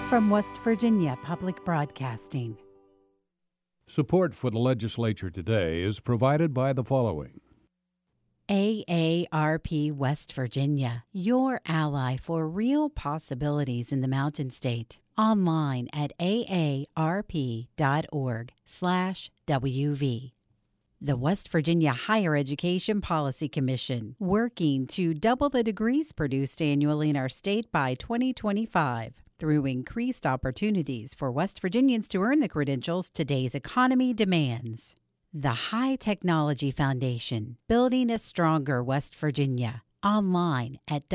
from West Virginia Public Broadcasting. Support for the legislature today is provided by the following. AARP West Virginia, your ally for real possibilities in the Mountain State. Online at aarp.org/WV. The West Virginia Higher Education Policy Commission, working to double the degrees produced annually in our state by 2025 through increased opportunities for West Virginians to earn the credentials today's economy demands. The High Technology Foundation, building a stronger West Virginia. Online at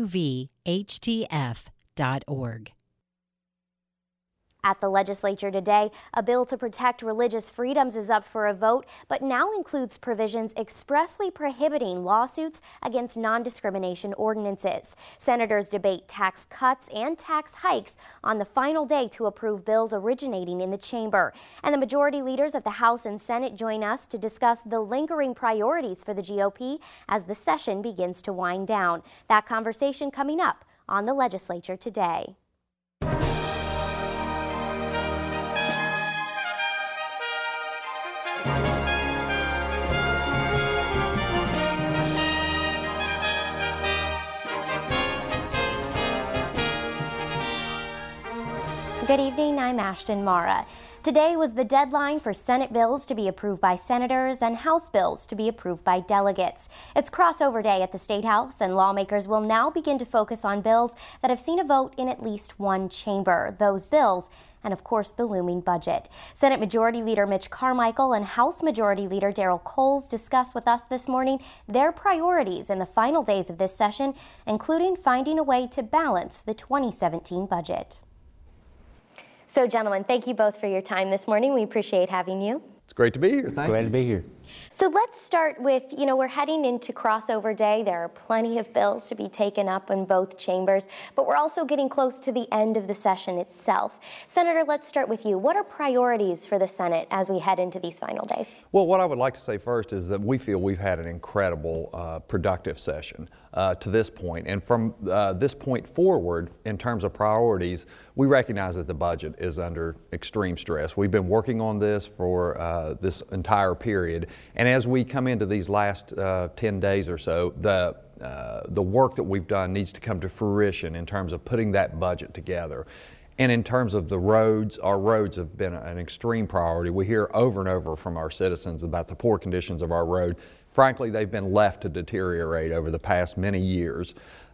wvhtf.org. At the legislature today, a bill to protect religious freedoms is up for a vote, but now includes provisions expressly prohibiting lawsuits against non-discrimination ordinances. Senators debate tax cuts and tax hikes on the final day to approve bills originating in the chamber. And the majority leaders of the House and Senate join us to discuss the lingering priorities for the GOP as the session begins to wind down. That conversation coming up on the legislature today. Good evening, I'm Ashton Mara. Today was the deadline for Senate bills to be approved by senators and House bills to be approved by delegates. It's crossover day at the State House, and lawmakers will now begin to focus on bills that have seen a vote in at least one chamber. Those bills, and of course, the looming budget. Senate Majority Leader Mitch Carmichael and House Majority Leader Darrell Coles discuss with us this morning their priorities in the final days of this session, including finding a way to balance the 2017 budget. So, gentlemen, thank you both for your time this morning. We appreciate having you. It's great to be here. Thank you. Glad to be here. So let's start with, we're heading into crossover day. There are plenty of bills to be taken up in both chambers, but we're also getting close to the end of the session itself. Senator, let's start with you. What are priorities for the Senate as we head into these final days? Well, what I would like to say first is that we feel we've had an incredible, productive session to this point. And from this point forward, in terms of priorities, we recognize that the budget is under extreme stress. We've been working on this for this entire period. And as we come into these last 10 days or so, the work that we've done needs to come to fruition in terms of putting that budget together. And in terms of the roads, our roads have been an extreme priority. We hear over and over from our citizens about the poor conditions of our road. Frankly, they've been left to deteriorate over the past many years.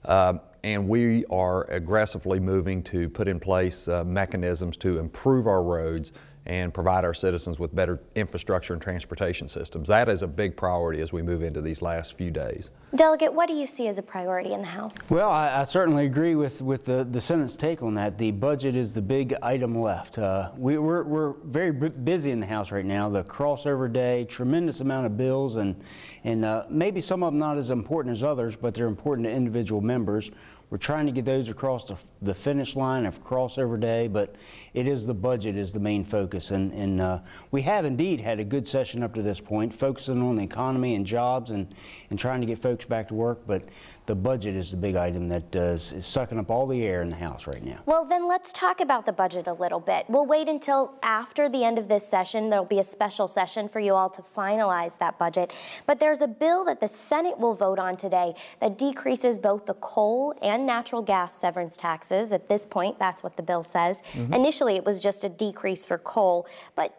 And we are aggressively moving to put in place mechanisms to improve our roads and provide our citizens with better infrastructure and transportation systems. That is a big priority as we move into these last few days. Delegate, what do you see as a priority in the House? Well, I certainly agree with the Senate's take on that. The budget is the big item left. We're very busy in the House right now. The crossover day, tremendous amount of bills, and maybe some of them not as important as others, but they're important to individual members. We're trying to get those across the finish line of crossover day, but it is the budget is the main focus. And we have indeed had a good session up to this point, focusing on the economy and jobs and trying to get folks back to work. But the budget is the big item that is sucking up all the air in the House right now. Well, then let's talk about the budget a little bit. We'll wait until after the end of this session. There'll be a special session for you all to finalize that budget. But there's a bill that the Senate will vote on today that decreases both the coal and natural gas severance taxes. At this point, that's what the bill says. Mm-hmm. Initially, it was just a decrease for coal. But,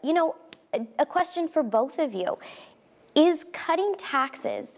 a question for both of you. Are cutting taxes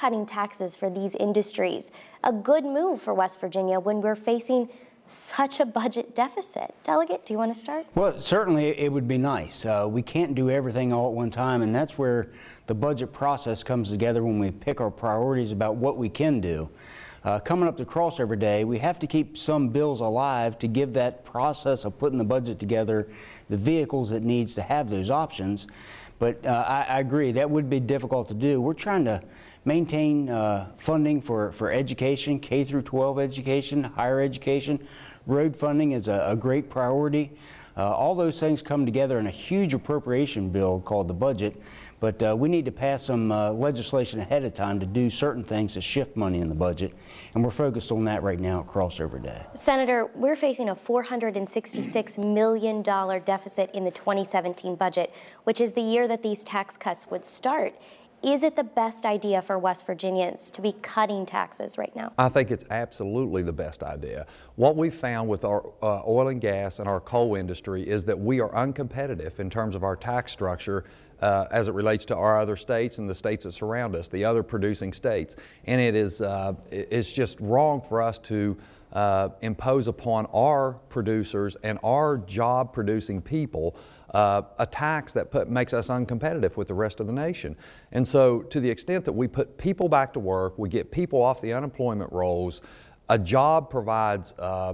for these industries a good move for West Virginia when we're facing such a budget deficit? Delegate, do you want to start? Well, certainly it would be nice. We can't do everything all at one time, and that's where the budget process comes together when we pick our priorities about what we can do. Coming up to crossover day, we have to keep some bills alive to give that process of putting the budget together the vehicles it needs to have those options. But I agree, that would be difficult to do. We're trying to maintain funding for education, K through 12 education, higher education. Road funding is a great priority. All those things come together in a huge appropriation bill called the budget, but we need to pass some legislation ahead of time to do certain things to shift money in the budget, and we're focused on that right now at Crossover Day. Senator, we're facing a $466 million deficit in the 2017 budget, which is the year that these tax cuts would start. Is it the best idea for West Virginians to be cutting taxes right now? I think it's absolutely the best idea. What we've found with our oil and gas and our coal industry is that we are uncompetitive in terms of our tax structure as it relates to our other states and the states that surround us, the other producing states. And it is it's just wrong for us to impose upon our producers and our job producing people a tax that makes us uncompetitive with the rest of the nation. And so to the extent that we put people back to work, we get people off the unemployment rolls, a job provides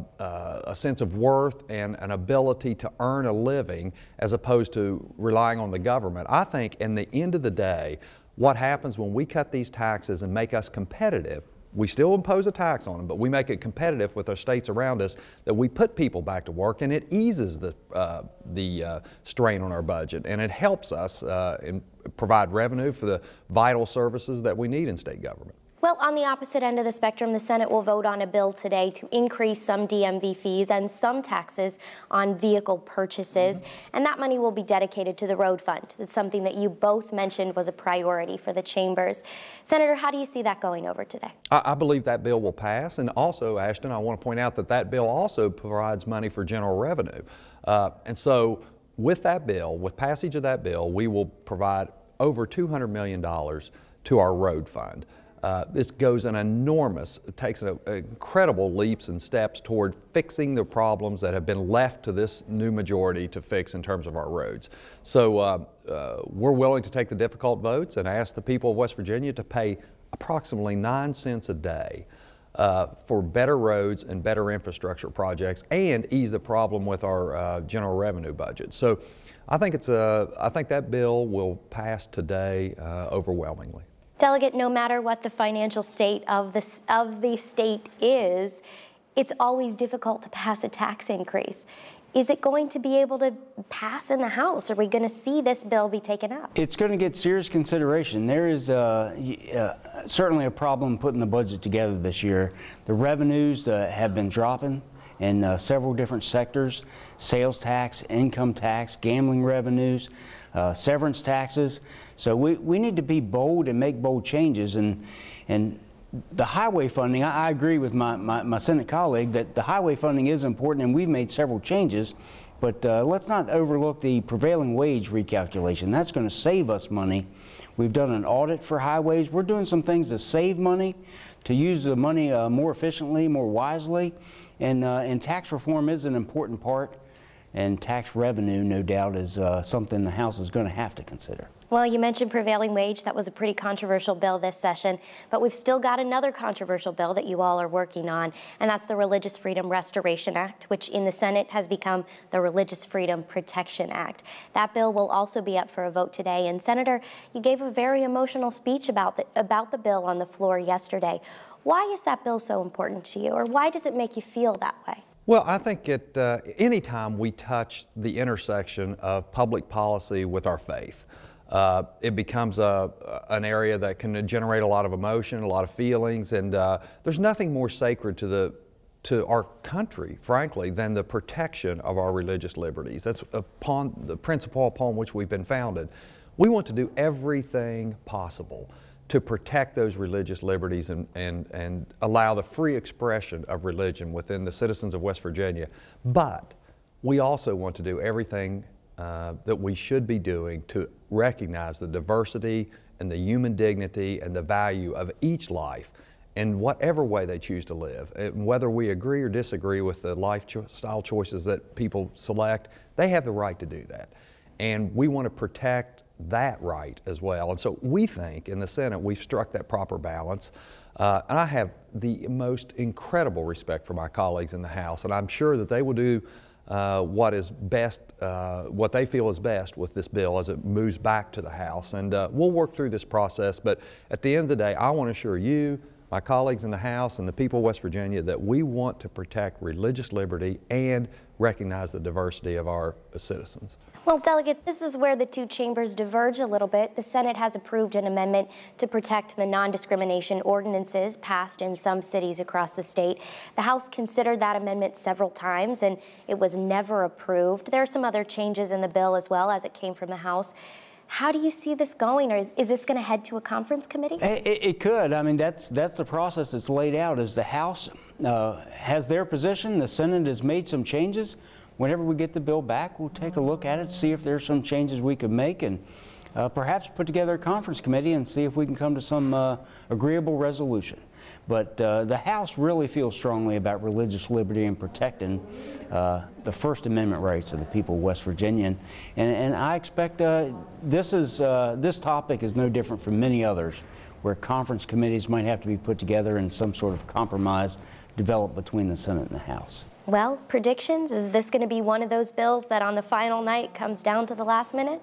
a sense of worth and an ability to earn a living as opposed to relying on the government. I think in the end of the day, what happens when we cut these taxes and make us competitive, we still impose a tax on them, but we make it competitive with our states around us, that we put people back to work, and it eases the strain on our budget, and it helps us provide revenue for the vital services that we need in state government. Well, on the opposite end of the spectrum, the Senate will vote on a bill today to increase some DMV fees and some taxes on vehicle purchases, and that money will be dedicated to the road fund. It's something that you both mentioned was a priority for the chambers. Senator, how do you see that going over today? I believe that bill will pass, and also, Ashton, I want to point out that that bill also provides money for general revenue. And so with that bill, with passage of that bill, we will provide over $200 million to our road fund. This goes takes incredible leaps and steps toward fixing the problems that have been left to this new majority to fix in terms of our roads. So we're willing to take the difficult votes and ask the people of West Virginia to pay approximately 9 cents a day for better roads and better infrastructure projects and ease the problem with our general revenue budget. So I think that bill will pass today overwhelmingly. Delegate, no matter what the financial state of the state is, it's always difficult to pass a tax increase. Is it going to be able to pass in the House? Are we going to see this bill be taken up? It's going to get serious consideration. There is certainly a problem putting the budget together this year. The revenues have been dropping in several different sectors: sales tax, income tax, gambling revenues, severance taxes. So we need to be bold and make bold changes. And the highway funding, I agree with my Senate colleague that the highway funding is important, and we've made several changes. But let's not overlook the prevailing wage recalculation. That's going to save us money. We've done an audit for highways. We're doing some things to save money, to use the money more efficiently, more wisely. And tax reform is an important part. And tax revenue, no doubt, is something the House is going to have to consider. Well, you mentioned prevailing wage. That was a pretty controversial bill this session, but we've still got another controversial bill that you all are working on, and that's the Religious Freedom Restoration Act, which in the Senate has become the Religious Freedom Protection Act. That bill will also be up for a vote today. And Senator, you gave a very emotional speech about the bill on the floor yesterday. Why is that bill so important to you, or why does it make you feel that way? Well, I think anytime we touch the intersection of public policy with our faith, it becomes an area that can generate a lot of emotion, a lot of feelings, and there's nothing more sacred to our country, frankly, than the protection of our religious liberties. That's upon the principle upon which we've been founded. We want to do everything possible to protect those religious liberties and allow the free expression of religion within the citizens of West Virginia. But we also want to do everything that we should be doing to recognize the diversity and the human dignity and the value of each life in whatever way they choose to live. And whether we agree or disagree with the lifestyle choices that people select, they have the right to do that. And we want to protect that right as well. And so we think in the Senate we've struck that proper balance. And I have the most incredible respect for my colleagues in the House, and I'm sure that they will do what is best, what they feel is best with this bill as it moves back to the House. And we'll work through this process, but at the end of the day, I want to assure you, my colleagues in the House and the people of West Virginia that we want to protect religious liberty and recognize the diversity of our citizens. Well, Delegate, this is where the two chambers diverge a little bit. The Senate has approved an amendment to protect the non-discrimination ordinances passed in some cities across the state. The House considered that amendment several times, and it was never approved. There are some other changes in the bill as well as it came from the House. How do you see this going, or is this going to head to a conference committee? It could. I mean, that's the process that's laid out. As the House has their position, the Senate has made some changes. Whenever we get the bill back, we'll take a look at it, see if there's some changes we could make, and perhaps put together a conference committee and see if we can come to some agreeable resolution. But the House really feels strongly about religious liberty and protecting the First Amendment rights of the people of West Virginia. And I expect this topic is no different from many others, where conference committees might have to be put together and some sort of compromise developed between the Senate and the House. Well, predictions, is this going to be one of those bills that on the final night comes down to the last minute?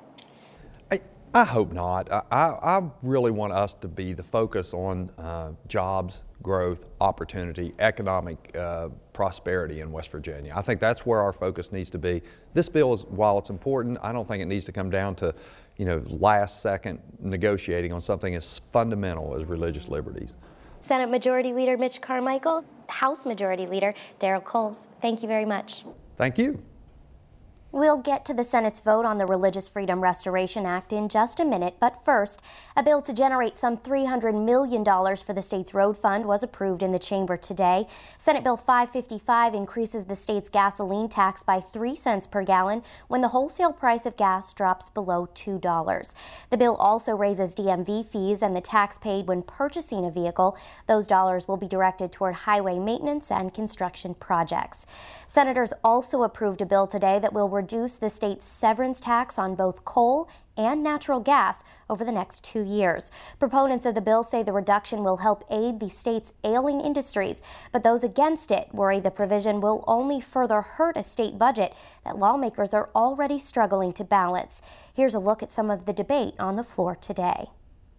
I hope not. I really want us to be the focus on jobs, growth, opportunity, economic prosperity in West Virginia. I think that's where our focus needs to be. This bill is, while it's important, I don't think it needs to come down to, last second negotiating on something as fundamental as religious liberties. Senate Majority Leader Mitch Carmichael, House Majority Leader Darrell Coles, thank you very much. Thank you. We'll get to the Senate's vote on the Religious Freedom Restoration Act in just a minute, but first, a bill to generate some $300 million for the state's road fund was approved in the chamber today. Senate Bill 555 increases the state's gasoline tax by 3 cents per gallon when the wholesale price of gas drops below $2. The bill also raises DMV fees and the tax paid when purchasing a vehicle. Those dollars will be directed toward highway maintenance and construction projects. Senators also approved a bill today that will reduce the state's severance tax on both coal and natural gas over the next 2 years. Proponents of the bill say the reduction will help aid the state's ailing industries, but those against it worry the provision will only further hurt a state budget that lawmakers are already struggling to balance. Here's a look at some of the debate on the floor today.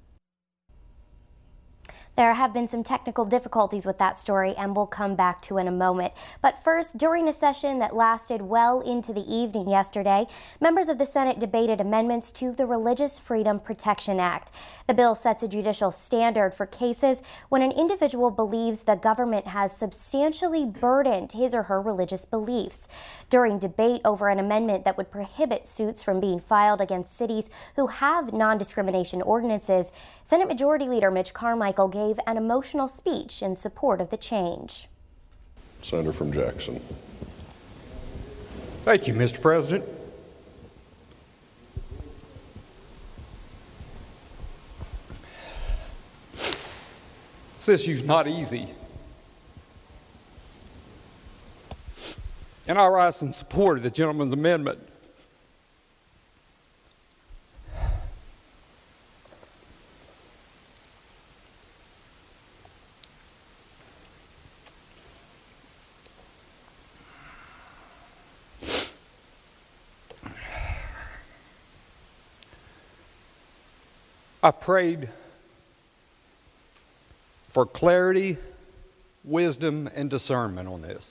There have been some technical difficulties with that story, and we'll come back to in a moment. But first, during a session that lasted well into the evening yesterday, members of the Senate debated amendments to the Religious Freedom Protection Act. The bill sets a judicial standard for cases when an individual believes the government has substantially burdened his or her religious beliefs. During debate over an amendment that would prohibit suits from being filed against cities who have non-discrimination ordinances, Senate Majority Leader Mitch Carmichael gave an emotional speech in support of the change. Senator from Jackson. Thank you, Mr. President. This issue's not easy. And I rise in support of the gentleman's amendment. I prayed for clarity, wisdom, and discernment on this.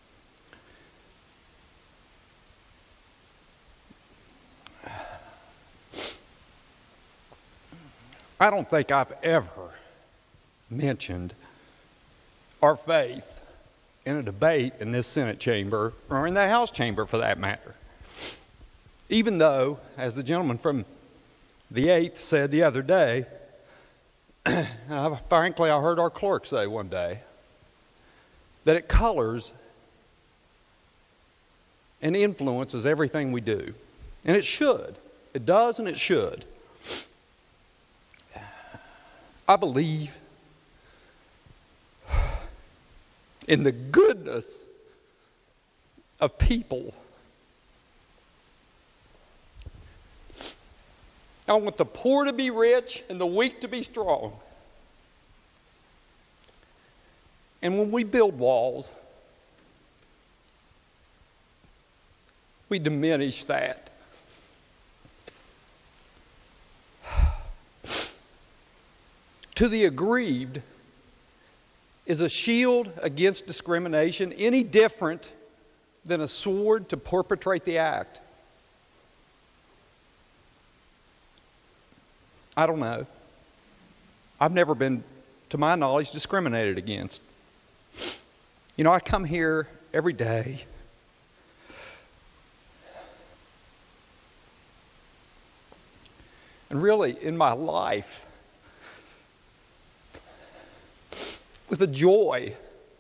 I don't think I've ever mentioned our faith in a debate in this Senate chamber, or in the House chamber for that matter. Even though, as the gentleman from the 8th said the other day, frankly, I heard our clerk say one day, that it colors and influences everything we do. And it should. It does and it should. I believe in the goodness of people. I want the poor to be rich and the weak to be strong. And when we build walls, we diminish that. To the aggrieved, Is a shield against discrimination any different than a sword to perpetrate the act? I don't know. I've never been, to my knowledge, discriminated against. You know, I come here every day and really in my life with a joy.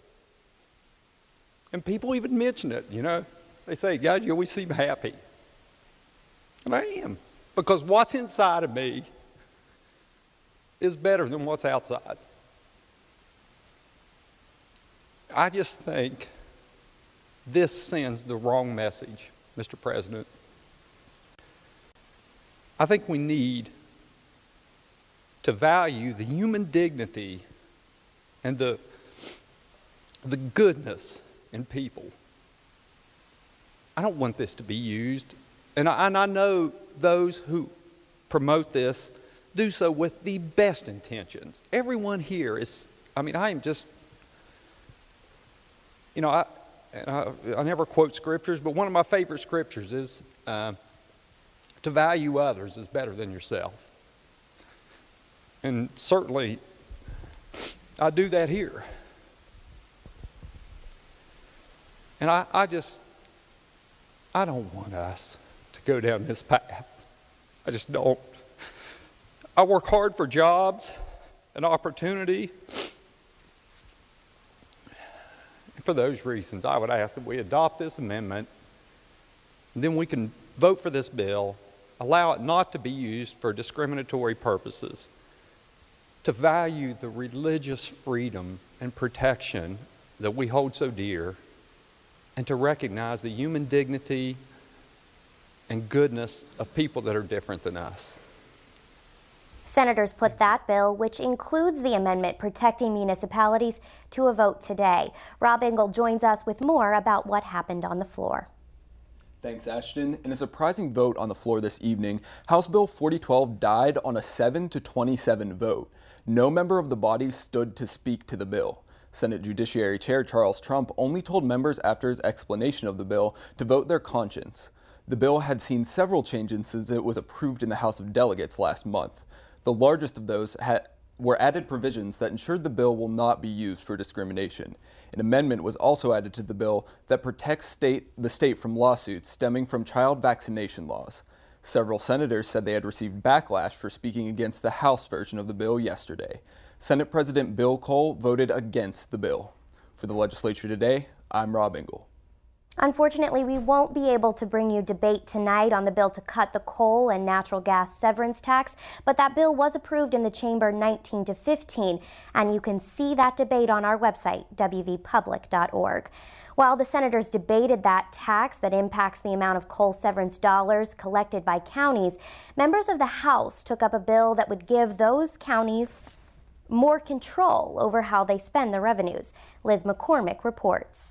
And people even mention it, you know. They say, God, you always seem happy. And I am. Because what's inside of me is better than what's outside. I just think this sends the wrong message, Mr. President. I think we need to value the human dignity and the goodness in people. I don't want this to be used, and I know those who promote this do so with the best intentions. Everyone here is, I am just, you know, I never quote scriptures, but one of my favorite scriptures is to value others is better than yourself. And certainly, I do that here. And I don't want us to go down this path. I just don't. I work hard for jobs and opportunity. And for those reasons, I would ask that we adopt this amendment, and then we can vote for this bill, allow it not to be used for discriminatory purposes, to value the religious freedom and protection that we hold so dear, and to recognize the human dignity and goodness of people that are different than us. Senators put that bill, which includes the amendment protecting municipalities, to a vote today. Rob Engel joins us with more about what happened on the floor. Thanks, Ashton. In a surprising vote on the floor this evening, House Bill 4012 died on a 7-27 vote. No member of the body stood to speak to the bill. Senate Judiciary Chair Charles Trump only told members after his explanation of the bill to vote their conscience. The bill had seen several changes since it was approved in the House of Delegates last month. The largest of those were added provisions that ensured the bill will not be used for discrimination. An amendment was also added to the bill that protects the state from lawsuits stemming from child vaccination laws. Several senators said they had received backlash for speaking against the House version of the bill yesterday. Senate President Bill Cole voted against the bill. For the legislature today, I'm Rob Engel. Unfortunately, we won't be able to bring you debate tonight on the bill to cut the coal and natural gas severance tax, but that bill was approved in the chamber 19-15, and you can see that debate on our website, wvpublic.org. While the senators debated that tax that impacts the amount of coal severance dollars collected by counties, members of the House took up a bill that would give those counties more control over how they spend the revenues. Liz McCormick reports.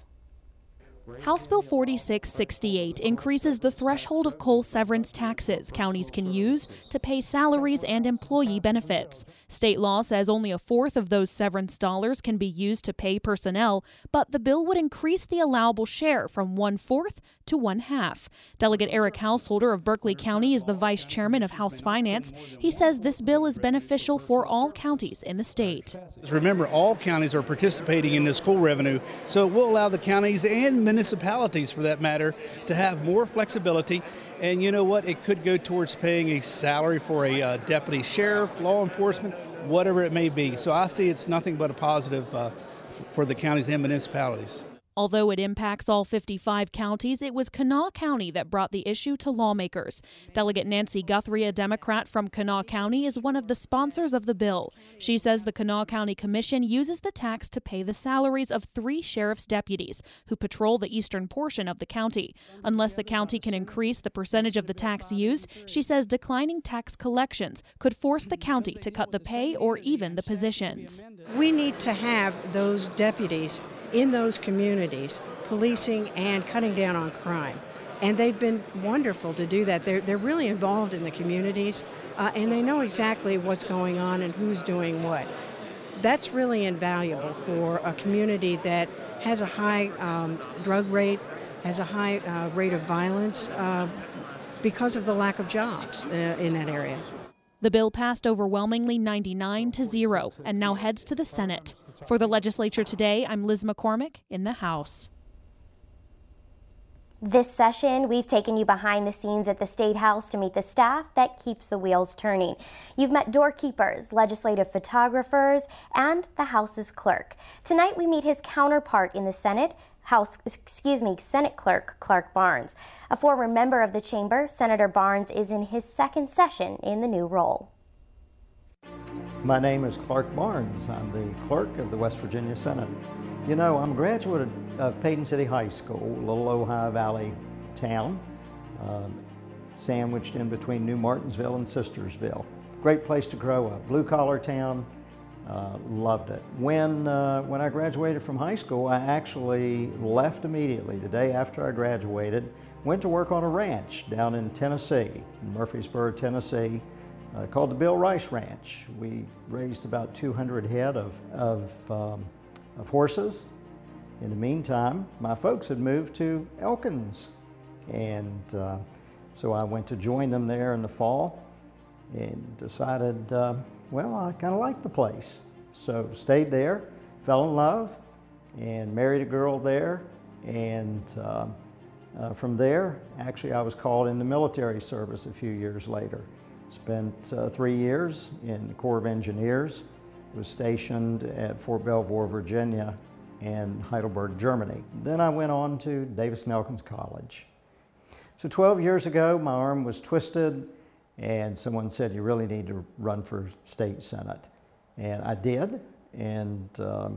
House Bill 4668 increases the threshold of coal severance taxes counties can use to pay salaries and employee benefits. State law says only a fourth of those severance dollars can be used to pay personnel, but the bill would increase the allowable share from 1/4 to 1/2. Delegate Eric Householder of Berkeley County is the vice chairman of House Finance. He says this bill is beneficial for all counties in the state. Remember, all counties are participating in this coal revenue, so it will allow the counties and municipalities, for that matter, to have more flexibility. And you know what? It could go towards paying a salary for a deputy sheriff, law enforcement, whatever it may be. So I see it's nothing but a positive for the counties and municipalities. Although it impacts all 55 counties, it was Kanawha County that brought the issue to lawmakers. Delegate Nancy Guthrie, a Democrat from Kanawha County, is one of the sponsors of the bill. She says the Kanawha County Commission uses the tax to pay the salaries of 3 sheriff's deputies who patrol the eastern portion of the county. Unless the county can increase the percentage of the tax used, she says declining tax collections could force the county to cut the pay or even the positions. We need to have those deputies in those communities policing and cutting down on crime. And they've been wonderful to do that. They're really involved in the communities, and they know exactly what's going on and who's doing what. that's really invaluable for a community that has a high drug rate, has a high rate of violence because of the lack of jobs in that area. The bill passed overwhelmingly 99-0 and now heads to the Senate. For the legislature today, I'm Liz McCormick in the House. This session, we've taken you behind the scenes at the State House to meet the staff that keeps the wheels turning. You've met doorkeepers, legislative photographers, and the House's clerk. Tonight, we meet his counterpart in the Senate, Senate Clerk Clark Barnes. A former member of the chamber, Senator Barnes is in his second session in the new role. My name is Clark Barnes. I'm the clerk of the West Virginia Senate. You know, I'm a graduate of Payton City High School, a little Ohio Valley town, sandwiched in between New Martinsville and Sistersville. Great place to grow up, blue-collar town. Loved it. When I graduated from high school, I actually left immediately. The day after I graduated, went to work on a ranch down in Tennessee, in Murfreesboro, Tennessee, called the Bill Rice Ranch. We raised about 200 head of horses. In the meantime, my folks had moved to Elkins, and so I went to join them there in the fall and decided, well, I kind of liked the place. So stayed there, fell in love, and married a girl there. And from there, actually, I was called in the military service a few years later. Spent 3 years in the Corps of Engineers, was stationed at Fort Belvoir, Virginia, and Heidelberg, Germany. Then I went on to Davis-Elkins College. So 12 years ago, my arm was twisted, and someone said, you really need to run for state senate. And I did, and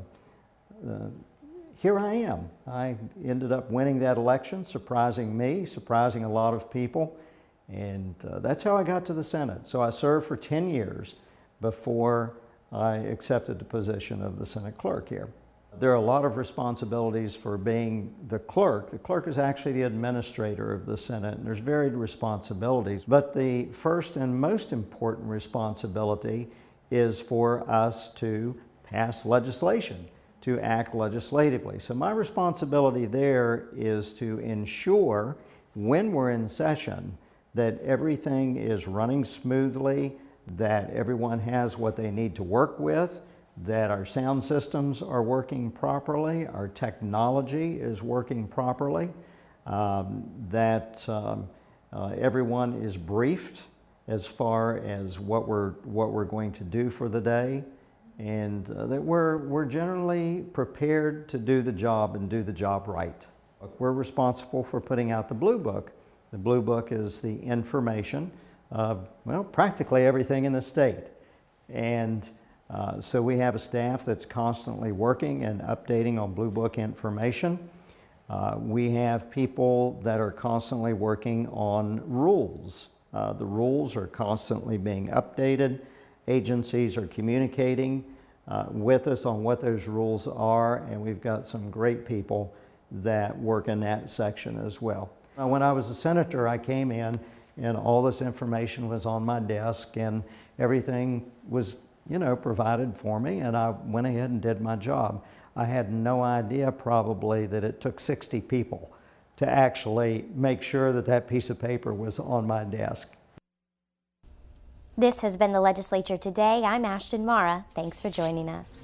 here I am. I ended up winning that election, surprising me, surprising a lot of people, and that's how I got to the Senate. So I served for 10 years before I accepted the position of the Senate clerk here. There are a lot of responsibilities for being the clerk. The clerk is actually the administrator of the Senate, and there's varied responsibilities. But the first and most important responsibility is for us to pass legislation, to act legislatively. So my responsibility there is to ensure, when we're in session, that everything is running smoothly, that everyone has what they need to work with, that our sound systems are working properly, our technology is working properly, that everyone is briefed as far as what we're going to do for the day, and that we're generally prepared to do the job and do the job right. We're responsible for putting out the Blue Book. The Blue Book is the information of, well, practically everything in the state. And so we have a staff that's constantly working and updating on Blue Book information. We have people that are constantly working on rules. The rules are constantly being updated. Agencies are communicating with us on what those rules are, and we've got some great people that work in that section as well. When I was a senator, I came in and all this information was on my desk and everything was, you know, provided for me, and I went ahead and did my job. I had no idea probably that it took 60 people to actually make sure that that piece of paper was on my desk. This has been the Legislature Today. I'm Ashton Mara. Thanks for joining us.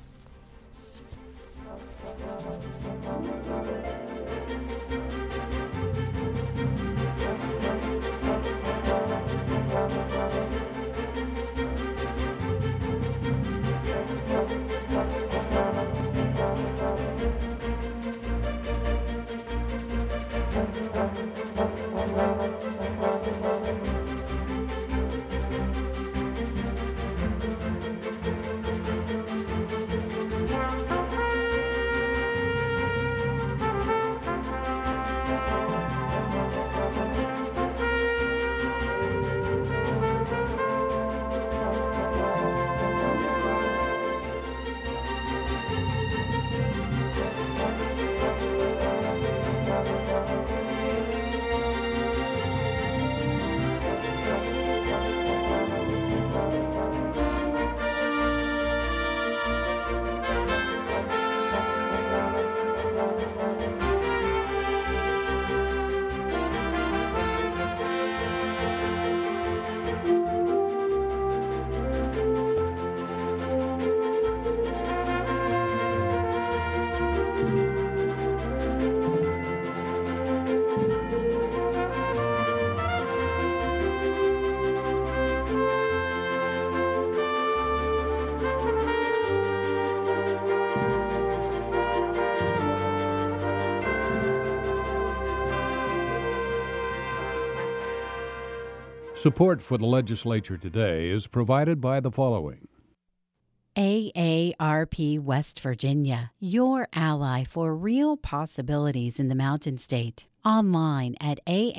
Support for the legislature today is provided by the following. AARP West Virginia, your ally for real possibilities in the Mountain State. Online at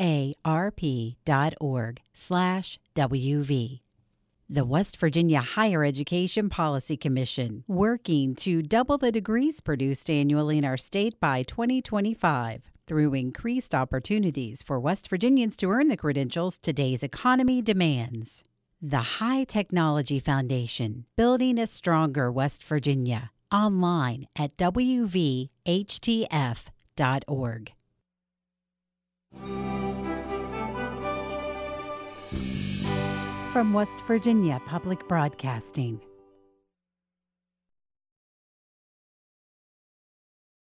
aarp.org/WV. The West Virginia Higher Education Policy Commission, working to double the degrees produced annually in our state by 2025. Through increased opportunities for West Virginians to earn the credentials today's economy demands. The High Technology Foundation, building a stronger West Virginia. Online at wvhtf.org. From West Virginia Public Broadcasting,